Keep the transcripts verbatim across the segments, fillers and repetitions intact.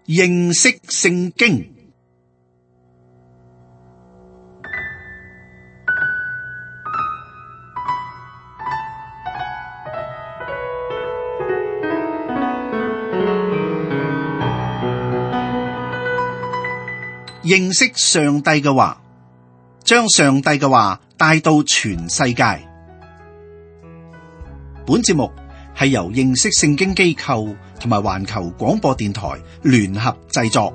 認識聖經。認識上帝嘅話，將上帝嘅話帶到全世界。本節目係由認識聖經機構同埋環球廣播電台聯合製作。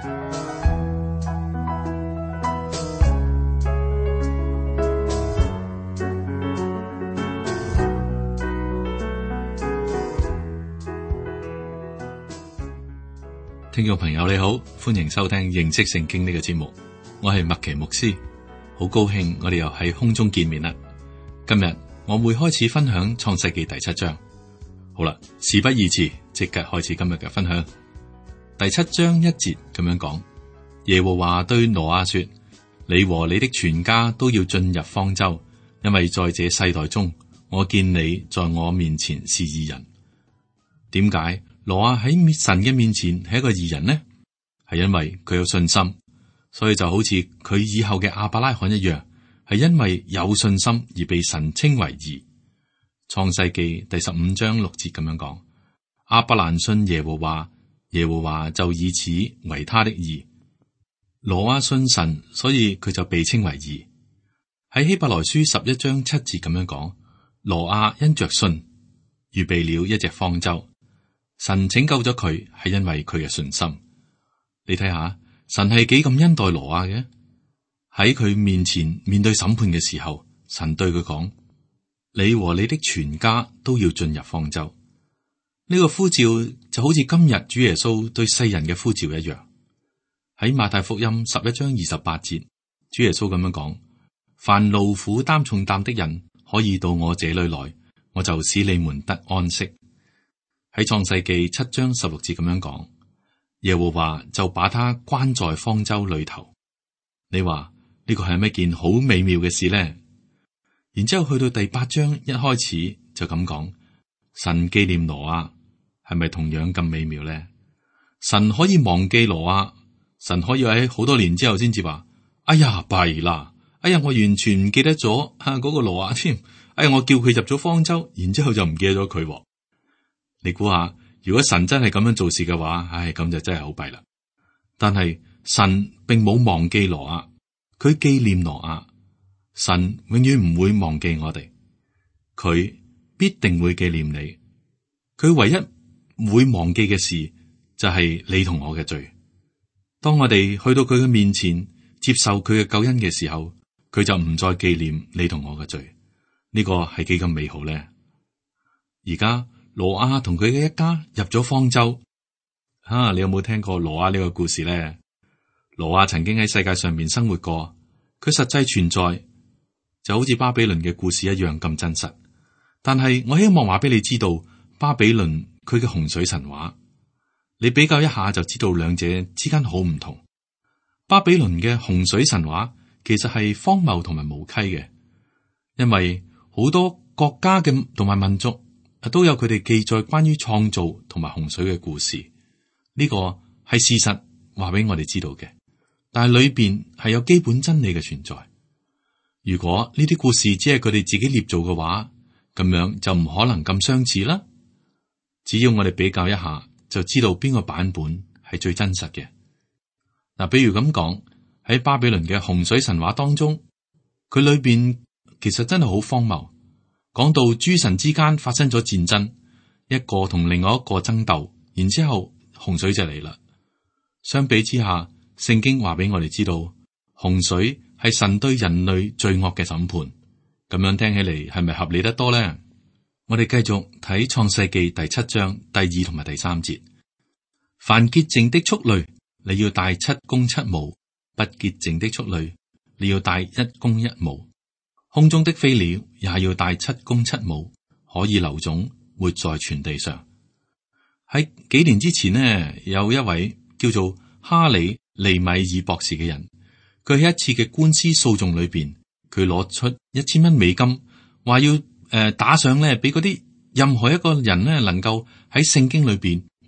聽眾朋友你好，歡迎收聽認識聖經呢個節目，我係麥奇牧師，好高興我哋又喺空中見面啦。今日我會開始分享創世記第七章。好啦，事不宜遲，即刻開始今日嘅分享。第七章一節咁樣講，耶和華對挪亞說：你和你的全家都要進入方舟，因為在這世代中，我見你在我面前是義人。點解挪亞喺神嘅面前係一個義人呢？係因為佢有信心，所以就好似佢以後嘅亞伯拉罕一樣，係因為有信心而被神稱為義。創世記第十五章六節咁樣講，亞伯蘭信耶和華，耶和華就以此為他的義。挪亞信神，所以佢就被稱為義。喺希伯來書十一章七節咁樣講，挪亞因着信預備了一隻方舟。神拯救咗佢，係因為佢嘅信心。你睇下，神係幾咁恩待挪亞嘅。喺佢面前面對審判嘅時候，神對佢講：你和你的全家都要進入方舟。呢個呼召就好似今日主耶穌對世人嘅呼召一樣。喺馬太福音十一章二十八節，主耶穌咁樣講：凡勞苦擔重擔的人，可以到我這裏來，我就使你們得安息。喺創世記七章十六節咁樣講，耶和華就把他關在方舟裏頭。你話呢個係咩件好美妙嘅事呢？然之後去到第八章一開始就咁講，神紀念挪亞，係咪同樣咁美妙呢？神可以忘記挪亞，神可以喺好多年之後先至話：哎呀弊啦，哎呀我完全唔記得咗吓嗰個挪亞添，哎呀我叫佢入咗方舟，然之後就唔記得咗佢。你估下，如果神真係咁樣做事嘅話，唉，咁就真係好弊啦。但係神並冇忘記挪亞，佢紀念挪亞。神永遠唔會忘記我哋，佢必定會紀念你。佢唯一唔會忘記嘅事就係你同我嘅罪。當我哋去到佢嘅面前接受佢嘅救恩嘅時候，佢就唔再紀念你同我嘅罪。呢個係幾咁美好咧？而家挪亞同佢嘅一家入咗方舟，啊，你有冇聽過挪亞呢個故事咧？挪亞曾經喺世界上面生活過，佢實際存在就好似巴比倫嘅故事一樣咁真實。但係我希望話俾你知道，巴比倫佢嘅洪水神話，你比較一下就知道兩者之間好唔同。巴比倫嘅洪水神話其實係荒謬同埋無稽嘅，因為好多國家嘅同埋民族都有佢哋記載關於創造同埋洪水嘅故事，呢個係事實，話俾我哋知道嘅。但係裏邊係有基本真理嘅存在。如果呢啲故事只係佢哋自己捏造嘅話，咁樣就唔可能咁相似啦。只要我哋比較一下，就知道邊個版本係最真實嘅。嗱，比如咁講，喺巴比倫嘅洪水神話當中，佢裏邊其實真係好荒謬。講到諸神之間發生咗戰爭，一個同另外一個爭鬥，然之後洪水就嚟啦。相比之下，聖經話俾我哋知道，洪水係神對人類罪惡嘅審判。咁樣聽起嚟係咪合理得多呢？我哋繼續睇創世記第七章第二同埋第三節。凡潔淨的畜類，你要帶七公七母；不潔淨的畜類，你要帶一公一母。空中的飛鳥也要帶七公七母，可以留種，活在全地上。喺幾年之前呢，有一位叫做哈里利米爾博士嘅人，佢喺一次嘅官司訴訟裏邊，佢攞出一千蚊美金，話要誒、呃、打上咧，俾嗰啲任何一個人咧，能夠喺聖經裏邊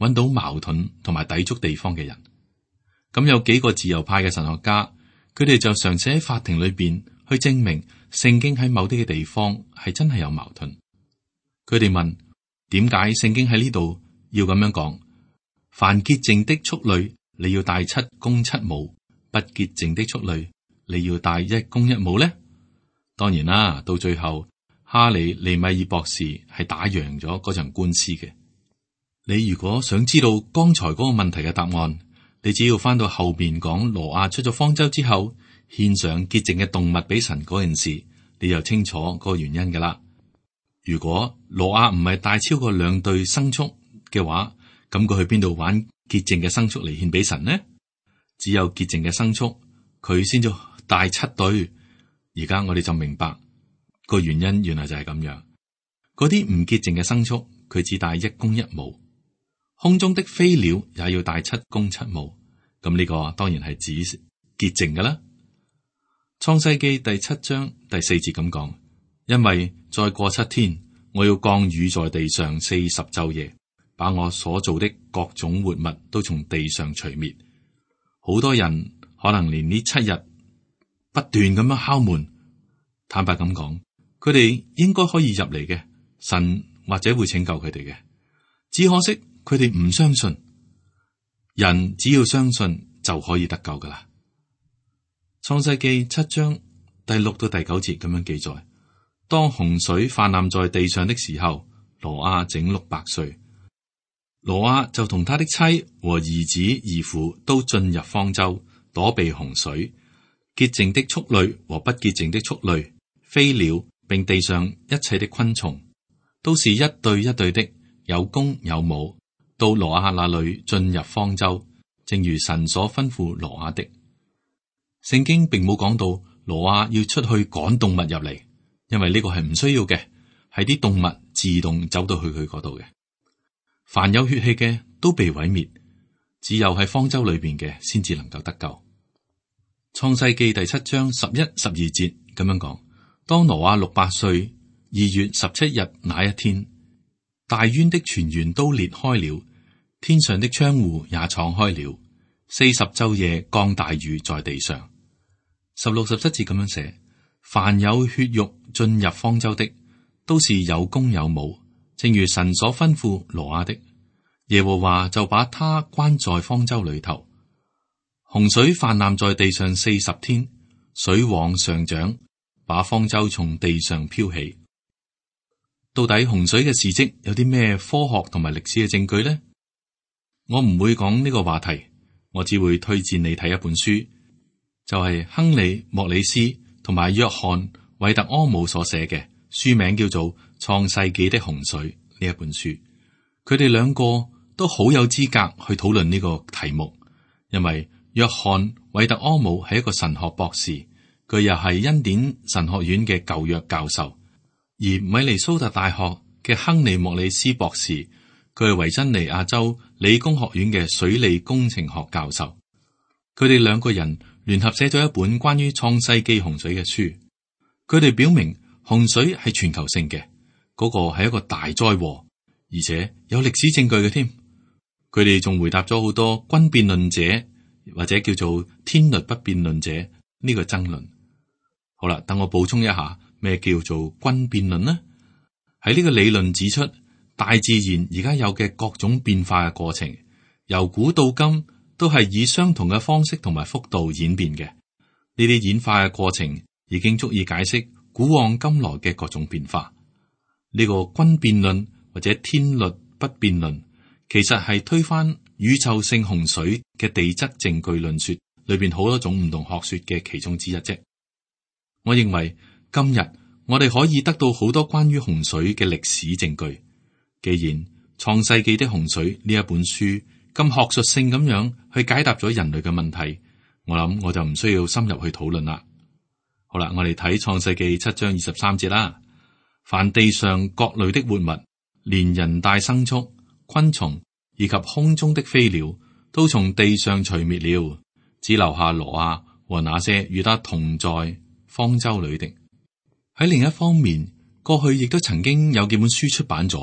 揾到矛盾同埋抵觸地方嘅人。咁有幾個自由派嘅神學家，佢哋就嘗試喺法庭裏邊去證明聖經喺某啲嘅地方係真係有矛盾。佢哋問，點解聖經喺呢度要咁樣講？凡潔淨的畜類，你要帶七公七母；不潔淨的畜類，你要帶一公一母呢？當然啦，到最後哈里利米爾博士係打贏咗嗰場官司嘅。你如果想知道剛才嗰個問題嘅答案，你只要翻到後邊講挪亞出咗方舟之後，獻上潔淨嘅動物俾神嗰件事，你就清楚嗰個原因噶啦。如果挪亞唔係帶超過兩對牲畜嘅話，咁佢去邊度玩潔淨嘅牲畜嚟獻俾神呢？只有潔淨嘅牲畜，佢先至帶七對。而家我哋就明白個原因，原來就係咁樣。嗰啲唔潔淨嘅牲畜，佢只帶一公一母。空中的飛鳥也要帶七公七母。咁呢個當然係指潔淨噶啦。創世記第七章第四節咁講，因為再過七天，我要降雨在地上四十晝夜，把我所做的各種活物都從地上除滅。好多人可能連呢七日不斷咁樣敲門，坦白咁講，佢哋應該可以入嚟嘅，神或者會拯救佢哋嘅。只可惜佢哋唔相信。人只要相信就可以得救噶啦。創世記七章第六到第九節咁樣記載：當洪水泛濫在地上的時候，挪亞整六百歲。挪亞就同他的妻和兒子兒婦都進入方舟，躲避洪水。潔淨的畜類和不潔淨的畜類、飛鳥並地上一切的昆蟲，都是一對一對的，有公有母，到挪亞那裏進入方舟，正如神所吩咐挪亞的。聖經並冇講到挪亞要出去趕動物入嚟，因為呢個係唔需要嘅，係啲動物自動走到去佢嗰度嘅。凡有血氣嘅都被毀滅，只有喺方舟裏邊嘅先至能夠得救。創世記第七章十一、十二節咁樣講：當挪亞六百歲，二月十七日那一天，大淵的泉源都裂開了，天上的窗戶也敞開了，四十晝夜降大雨在地上。十六、十七節咁樣寫：凡有血肉進入方舟的，都是有公有母，正如神所吩咐挪亞的。耶和華就把他關在方舟裏頭。洪水泛濫在地上四十天，水往上漲，把方舟從地上漂起。到底洪水嘅事跡有啲咩科學同埋歷史嘅證據呢？我唔會講呢個話題，我只會推薦你睇一本書，就係、是、亨利莫里斯同埋約翰韋特柯姆所寫嘅，書名叫做《創世紀的洪水》呢一本書。佢哋兩個都好有資格去討論呢個題目，因為約翰韋特柯姆係一個神學博士，佢又係恩典神學院嘅舊約教授；而米尼蘇達大學嘅亨利莫里斯博士，佢係維珍尼亞州理工學院嘅水利工程學教授。佢哋兩個人聯合寫咗一本關於創世紀洪水嘅書。佢哋表明洪水係全球性嘅，嗰個係一個大災禍，而且有歷史證據嘅添。佢哋仲回答咗好多均變論者或者叫做天律不變論者呢個爭論。好啦，等我補充一下，咩叫做均變論呢？喺呢個理論指出，大自然而家有嘅各種變化嘅過程，由古到今都係以相同嘅方式同埋幅度演變嘅。呢啲演化嘅過程已經足以解釋古往今來嘅各種變化。呢個均變論或者天律不變論，其實係推翻宇宙性洪水嘅地質證據論說裏邊好多種唔同學說嘅其中之一啫。我認為今日我哋可以得到好多關於洪水嘅歷史證據。既然創世紀的洪水呢一本書咁學術性咁樣去解答咗人類嘅問題，我諗我就唔需要深入去討論啦。好啦，我哋睇創世紀七章二十三節啦。凡地上各類的活物，連人帶牲畜、昆蟲以及空中的飛鳥，都從地上除滅了，只留下挪亞和那些與他同在方舟裏的。喺另一方面，過去亦都曾經有幾本書出版咗，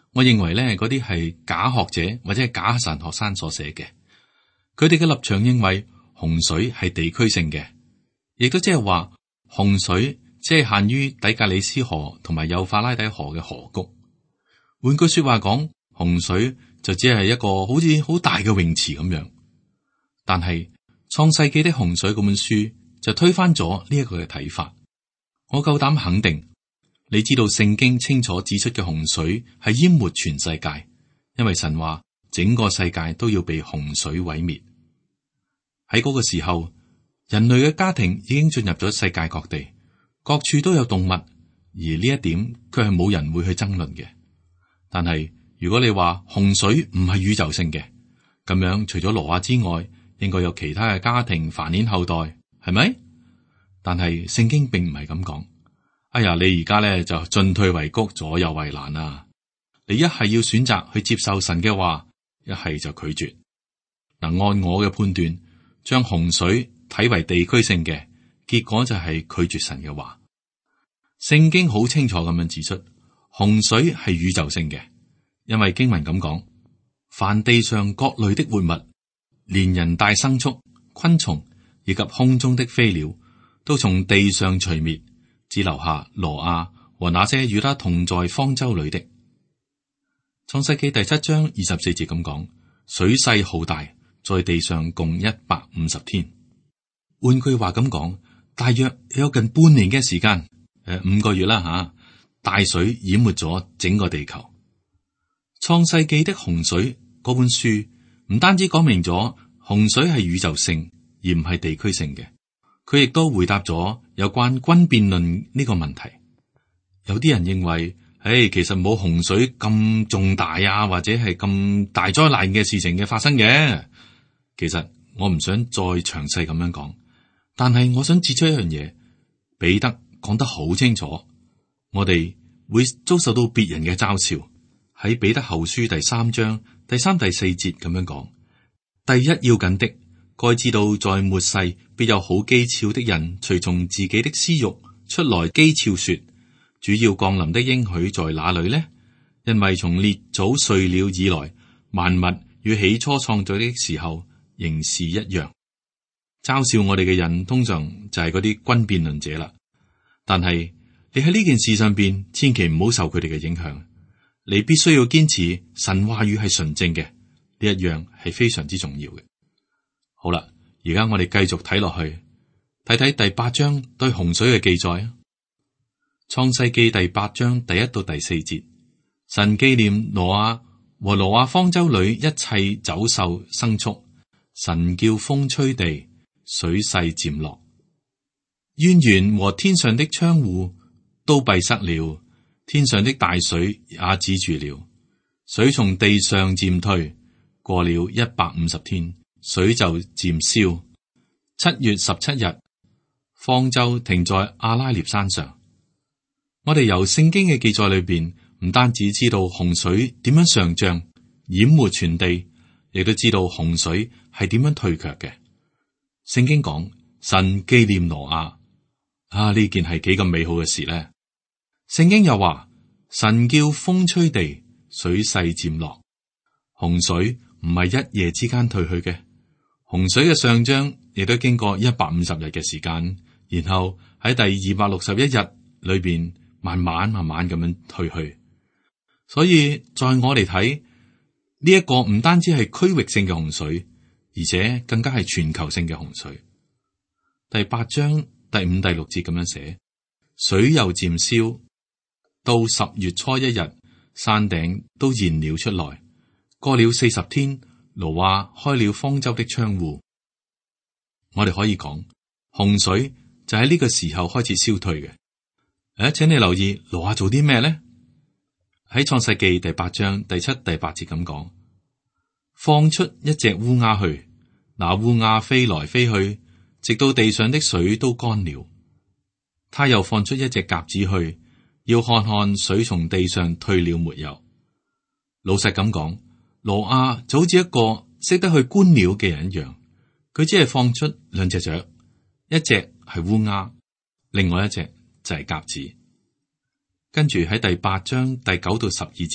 我認為咧，嗰啲係假學者或者係假神學生所寫嘅。佢哋嘅立場認為洪水係地區性嘅，亦都即係話洪水只係限於底格里斯河同埋幼發拉底河嘅河谷。換句說話講，洪水就只係一個好似好大嘅泳池咁樣。但係創世紀的洪水嗰本書就推翻咗呢一個嘅睇法。我夠膽肯定，你知道聖經清楚指出嘅洪水係淹沒全世界，因為神話整個世界都要被洪水毀滅。喺嗰個時候，人類嘅家庭已經進入咗世界各地，各處都有動物，而呢一點卻係冇人會去爭論嘅。但係如果你話洪水唔係宇宙性嘅，咁樣除咗挪亞之外，應該有其他嘅家庭繁衍後代，係咪？但係聖經並唔係咁講。哎呀，你而家咧就進退維谷，左右為難啊！你一係要選擇去接受神嘅話，一係就拒絕。嗱，按我嘅判斷，將洪水睇為地區性嘅，結果就係拒絕神嘅話。聖經好清楚咁樣指出，洪水係宇宙性嘅，因為經文咁講：凡地上各類的活物，連人帶牲畜、昆蟲以及空中的飛鳥，都從地上除滅，只留下挪亞和那些與他同在方舟裏的。創世記第七章二十四節咁講：水勢浩大，在地上共一百五十天。換句話咁講，大約有近半年嘅時間，誒五個月啦吓，大水淹沒咗整個地球。創世記的洪水嗰本書唔單止講明咗洪水係宇宙性而唔係地區性嘅，佢亦都回答咗有關軍變論呢個問題。有啲人認為，誒，其實冇洪水咁重大啊，或者係咁大災難嘅事情嘅發生嘅。其實我唔想再詳細咁樣講，但係我想指出一樣嘢，彼得講得好清楚，我哋會遭受到別人嘅嘲笑。喺彼得後書第三章第三、第四節咁樣講：第一要緊的，該知道在末世必有好譏誚的人，隨從自己的私欲出來譏誚說：主要降臨的應許在哪裏呢？因為從列祖睡了以來，萬物與起初創造的時候仍是一樣。嘲笑我哋嘅人通常就係嗰啲軍辯論者啦。但係你喺呢件事上邊，千祈唔好受佢哋嘅影響。你必須要堅持神話語係純正嘅，呢一樣係非常之重要嘅。好啦，而家我哋繼續睇落去，睇睇第八章對洪水嘅記載啊。創世記第八章第一到第四節，神紀念挪亞和挪亞方舟裏一切走獸牲畜，神叫風吹地，水勢漸落，淵源和天上的窗戶都閉塞了。天上的大水也止住了，水從地上漸退，過了一百五十天，水就漸消。七月十七日，方舟停在阿拉涅山上。我哋由聖經嘅記載裏邊，唔單止知道洪水點樣上漲淹沒全地，亦都知道洪水係點樣退卻嘅。聖經講神紀念挪亞，啊，呢件係幾咁美好嘅事呢？聖經又話神叫風吹地，水勢漸落。洪水唔係一夜之間退去嘅，洪水嘅上漲亦都經過一百五十日嘅時間，然後喺第二百六十一日裏邊慢慢慢慢咁樣退去。所以在我哋睇呢一個唔單止係區域性嘅洪水，而且更加係全球性嘅洪水。第八章第五、第六節咁樣寫：水又漸消。到十月初一日，山頂都燃了出來。過了四十天，挪亞開了方舟的窗戶。我哋可以講，洪水就喺呢個時候開始消退嘅。誒，請你留意挪亞做啲咩呢？喺創世記第八章第七、第八節咁講：放出一隻烏鴉去，那烏鴉飛來飛去，直到地上的水都乾了。他又放出一隻鴿子去，要看看水從地上退了沒有。老實咁講，挪亞就好似一個識得去觀鳥嘅人一樣，佢只係放出兩隻雀，一隻係烏鴉，另外一隻就係鴿子。跟住喺第八章第九到十二節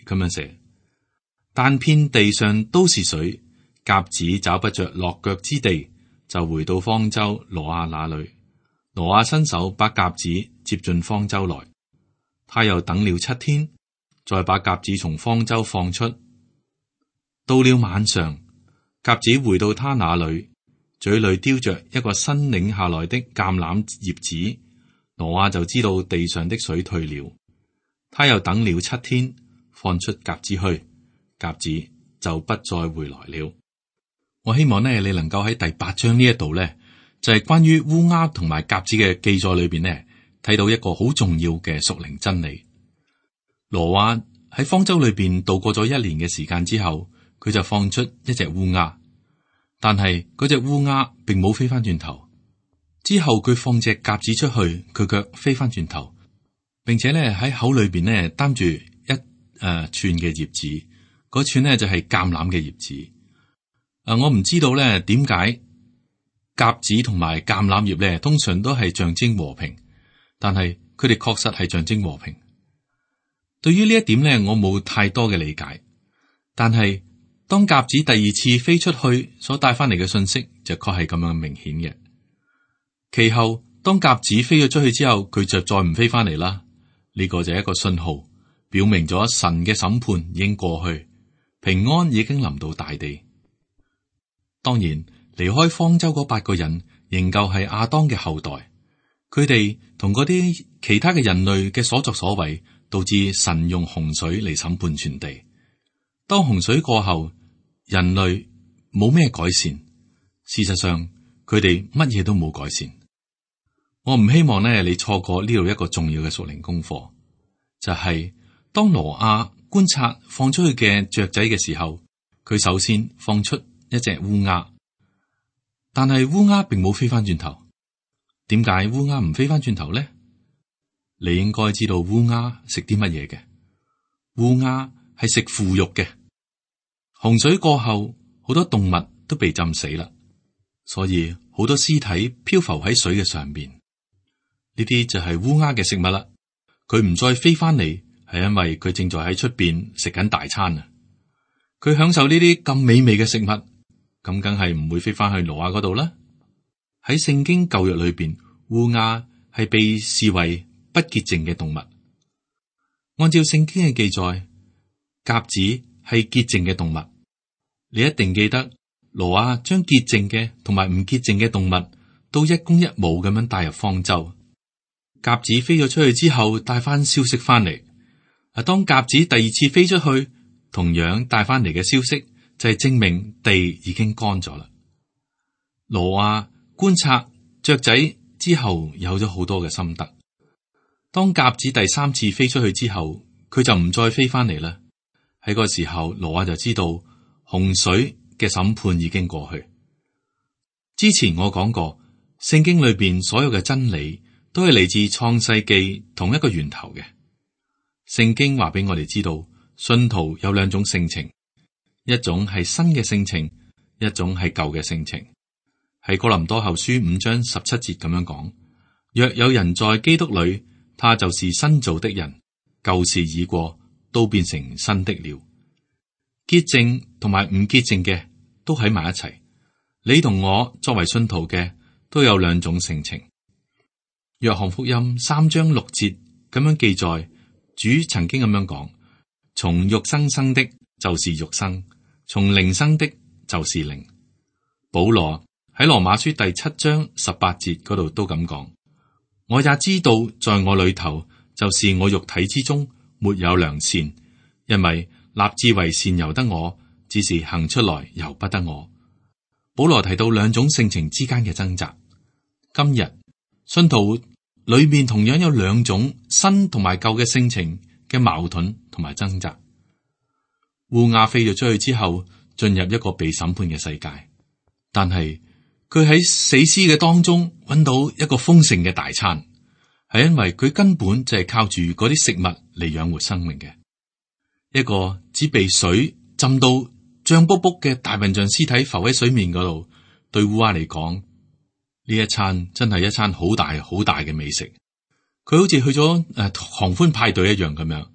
咁樣寫：但遍地上都是水，鴿子找不着落腳之地，就回到方舟挪亞那裏。挪亞伸手把鴿子接進方舟來，他又等了七天，再把鴿子從方舟放出。到了晚上，鴿子回到他那裏，嘴裏叼着一個新擰下來的橄欖葉子。挪亞就知道地上的水退了。他又等了七天，放出鴿子去，鴿子就不再回來了。我希望呢，你能夠喺第八章呢一度呢，就係、是、關於烏鴉同埋鴿子嘅記載裏邊呢，睇到一個好重要嘅屬靈真理。挪亞喺方舟裏邊度過咗一年嘅時間之後，佢就放出一隻烏鴉，但係嗰隻烏鴉並冇飛翻轉頭。之後佢放隻鴿子出去，佢卻飛翻轉頭，並且咧喺口裏邊咧擔住一誒、呃、串嘅葉子，嗰串呢就係橄欖嘅葉子。誒、呃，我唔知道咧點解鴿子同埋橄欖葉咧通常都係象徵和平，但係佢哋確實係象徵和平。對於呢一點咧，我冇太多嘅理解，但係當鴿子第二次飛出去所帶翻嚟嘅信息，就確係咁樣明顯嘅。其後，當鴿子飛咗出去之後，佢就再唔飛翻嚟啦。呢個就係一個信號，表明咗神嘅審判已經過去，平安已經臨到大地。當然，離開方舟嗰八個人仍舊係亞當嘅後代，佢哋同嗰啲其他嘅人類嘅所作所為，導致神用洪水嚟審判全地。當洪水過後，人類冇咩改善，事實上佢哋乜嘢都冇改善。我唔希望咧，你錯過呢度一個重要嘅屬靈功課，就係、是、當挪亞觀察放出去嘅雀仔嘅時候，佢首先放出一隻烏鴉，但係烏鴉並冇飛翻轉頭。點解烏鴉唔飛翻轉頭咧？你應該知道烏鴉食啲乜嘢嘅？烏鴉係食腐肉嘅。洪水過後，好多動物都被浸死啦，所以好多屍體漂浮喺水嘅上邊。呢啲就係烏鴉嘅食物啦。佢唔再飛翻嚟，係因為佢正在喺出邊食緊大餐啊。佢享受呢啲咁美味嘅食物，咁梗係唔會飛翻去挪亞嗰度啦。喺聖經舊約裏邊，烏鴉係被視為不潔淨嘅動物。按照聖經嘅記載，鴿子係潔淨嘅動物。你一定記得，挪亞將潔淨嘅同埋唔潔淨嘅動物都一公一母咁樣帶入方舟。鴿子飛咗出去之後，帶翻消息翻嚟。啊，當鴿子第二次飛出去，同樣帶翻嚟嘅消息就係證明地已經乾咗啦。挪亞觀察雀仔之後，有咗好多嘅心得。當鴿子第三次飛出去之後，佢就唔再飛翻嚟啦。喺個時候，挪亞就知道洪水嘅審判已經過去。之前我講過，聖經裏邊所有嘅真理都係嚟自創世記同一個源頭嘅。聖經話俾我哋知道，信徒有兩種性情，一種係新嘅性情，一種係舊嘅性情。喺哥林多後書五章十七節咁樣講：若有人在基督裏，他就是新造的人，舊事已過，都變成新的了。潔淨同埋唔潔淨嘅都喺埋一齊。你同我作為信徒嘅都有兩種性情。約翰福音三章六節咁樣記載，主曾經咁樣講：從肉生生的就是肉生，從靈生的就是靈。保羅喺羅馬書第七章十八節嗰度都咁講：我也知道在我裏頭，就是我肉體之中沒有良善，因為立志為善由得我，只是行出來由不得我。保羅提到兩種性情之間嘅掙扎。今日信徒裏面同樣有兩種新同埋舊嘅性情嘅矛盾同埋掙扎。烏鴉飛咗出去之後，進入一個被審判嘅世界，但係佢喺死屍嘅當中揾到一個豐盛嘅大餐，係因為佢根本就係靠住嗰啲食物嚟養活生命嘅。一個只被水浸到脹卜卜嘅大笨象屍體浮喺水面嗰度，對烏鴉嚟講，呢一餐真係一餐好大好大嘅美食。佢好似去咗誒狂歡派對一樣咁樣，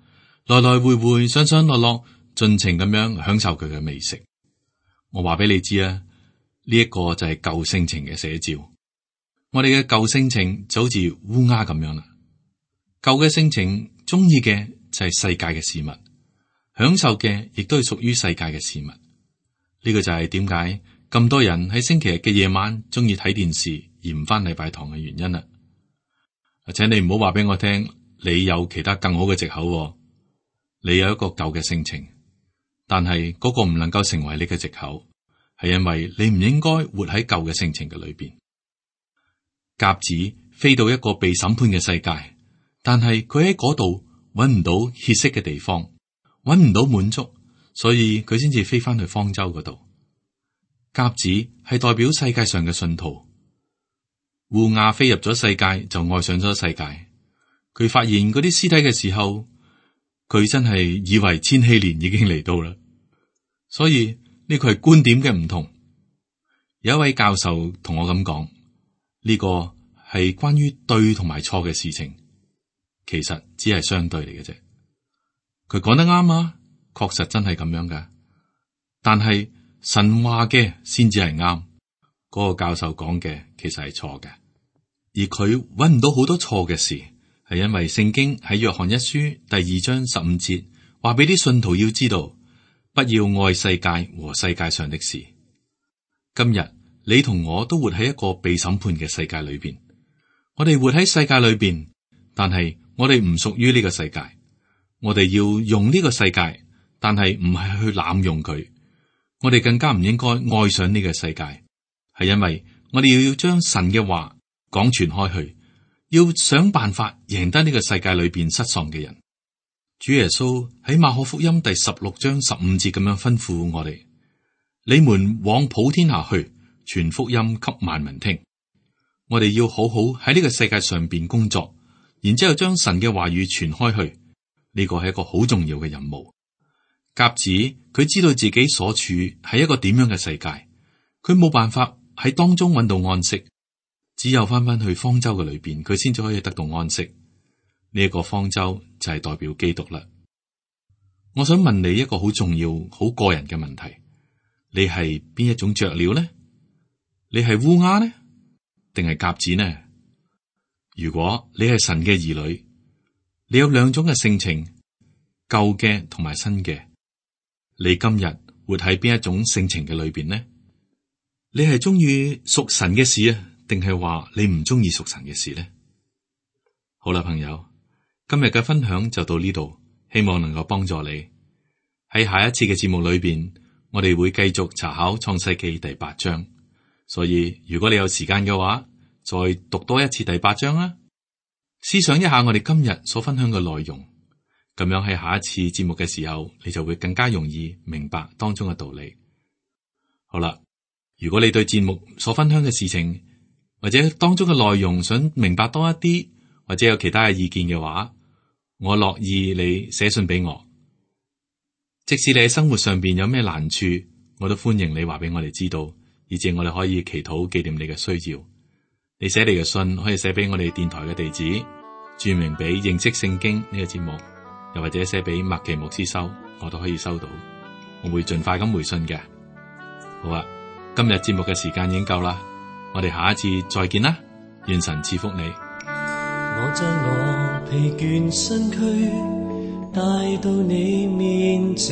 來來回回上上落落，盡情咁樣享受佢嘅美食。我話俾你知啊，呢一個就係舊性情嘅寫照。我哋嘅舊性情就好似烏鴉咁樣啦。舊嘅性情中意嘅就係世界嘅事物，享受嘅亦都係屬於世界嘅事物。呢個就係點解咁多人喺星期日嘅夜晚中意睇電視而唔返禮拜堂嘅原因啦。請你唔好話俾我聽，你有其他更好嘅藉口。你有一個舊嘅性情，但係嗰個唔能夠成為你嘅藉口，係因為你唔應該活喺舊嘅性情嘅裏邊。鴿子飛到一個被審判嘅世界，但係佢喺嗰度揾唔到歇息嘅地方，揾唔到滿足，所以佢先至飛翻去方舟嗰度。鴿子係代表世界上嘅信徒。烏鴉飛入咗世界就愛上咗世界。佢發現嗰啲屍體嘅時候，佢真係以為千禧年已經嚟到啦。所以呢個係觀點嘅唔同。有一位教授同我咁講，呢個係關於對同埋錯嘅事情，其實只係相對嚟嘅啫。佢講得啱啊，確實真係咁樣噶。但係神話嘅先至係啱，嗰個教授講嘅其實係錯嘅。而佢揾唔到好多錯嘅事，係因為聖經喺約翰一書第二章十五節話俾啲信徒要知道，不要愛世界和世界上的事。今日你同我都活喺一個被審判嘅世界裏邊，我哋活喺世界裏邊，但係我哋唔屬於呢個世界。我哋要用呢個世界，但係唔係去濫用佢。我哋更加唔應該愛上呢個世界，係因為我哋要要將神嘅話講傳開去，要想辦法贏得呢個世界裏邊失喪嘅人。主耶穌喺馬可福音第十六章十五節咁樣吩咐我哋：你們往普天下去，傳福音給萬民聽。我哋要好好喺呢個世界上邊工作，然之後將神嘅話語傳開去。呢個係一個好重要嘅任務。鴿子佢知道自己所處係一個點樣嘅世界，佢冇辦法喺當中揾到安息，只有翻返去方舟嘅裏邊，佢先至可以得到安息。呢一個方舟就係代表基督啦。我想問你一個好重要、好個人嘅問題：你係邊一種雀鳥呢？你係烏鴉呢？定係鴿子呢？如果你係神嘅兒女，你有兩種嘅性情，舊嘅同埋新嘅。你今日活喺邊一種性情嘅裏邊呢？你係中意屬神嘅事啊，定係話你唔中意屬神嘅事呢？好啦，朋友，今日嘅分享就到呢度，希望能夠幫助你。喺下一次嘅節目裏邊，我哋會繼續查考創世記第八章，所以如果你有時間嘅話，再讀多一次第八章啦。思想一下我哋今日所分享嘅內容，咁樣喺下一次節目嘅時候，你就會更加容易明白當中嘅道理。好啦，如果你對節目所分享嘅事情或者當中嘅內容想明白多一啲，或者有其他嘅意見嘅話，我樂意你寫信俾我。即使你喺生活上邊有咩難處，我都歡迎你話俾我哋知道，以致我哋可以祈禱紀念你嘅需要。你寫你嘅信可以寫俾我哋電台嘅地址，注明俾認識聖經呢個節目，又或者寫俾麥奇牧師收，我都可以收到。我會盡快咁回信嘅。好啊，今日節目嘅時間已經夠啦，我哋下一次再見啦，願神賜福你。 我將我疲倦身軀帶到你面前，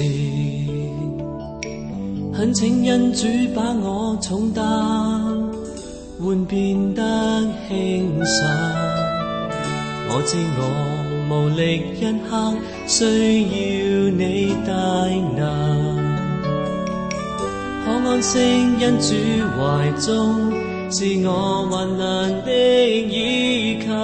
懇請恩主把我重擔換變得輕省。我知我無力一刻，需要你帶能，可安息恩主懷中，是我患難的依靠。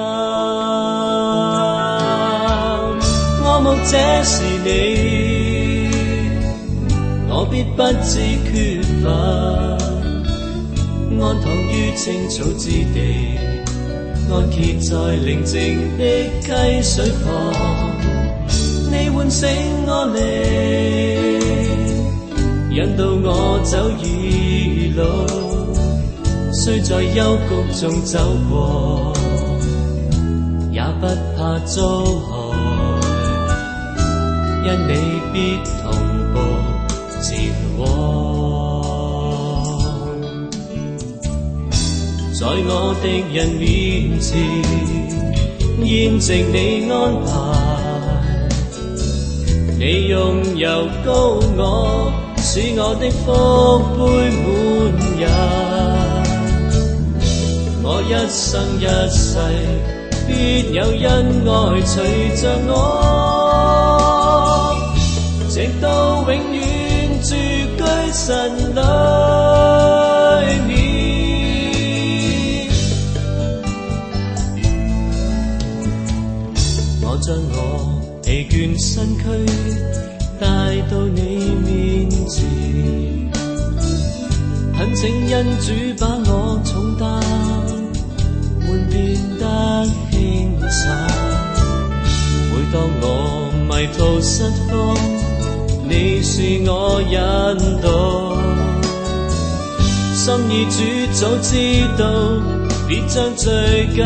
我牧者是你，我必不致缺乏。安躺於青草之地，安歇在寧靜的溪水旁。你喚醒我靈，引導我走義路。雖在幽谷中走過，也不怕遭害。 因你必同步前往。在我敵人面前宴席你安排，你用油膏我，使我的福杯滿溢。我一生一世必有恩愛隨着我，直到永遠住居神裏面。我將我疲倦身軀帶到你面前，懇請恩主把我重擔換變得輕省。每當我迷途失方，你是我引導，心意主早知道，必將最佳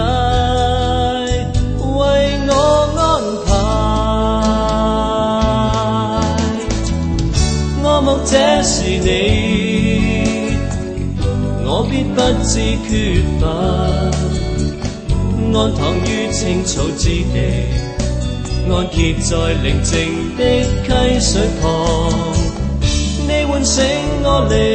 為我安排。我牧者是你，我必不致缺乏。安躺於青草之地，安歇在寧靜的溪水旁。你喚醒我靈，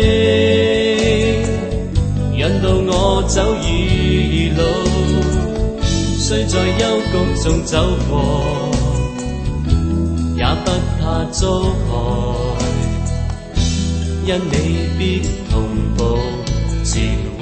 引導我走義路。雖在幽谷中走過，也不怕遭害，因你必同步前往。